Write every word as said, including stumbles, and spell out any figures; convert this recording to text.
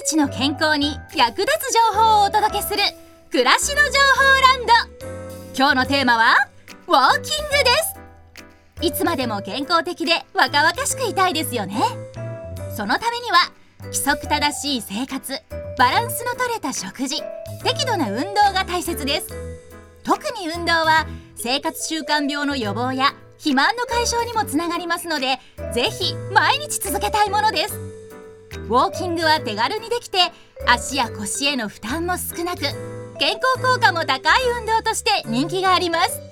日の健康に役立つ情報をお届けする暮らしの情報ランド。今日のテーマはウォーキングです。いつまでも健康的で若々しくいたいですよね。そのためには規則正しい生活、バランスの取れた食事、適度な運動が大切です。特に運動は生活習慣病の予防や肥満の解消にもつながりますので、ぜひ毎日続けたいものです。ウォーキングは手軽にできて、足や腰への負担も少なく、健康効果も高い運動として人気があります。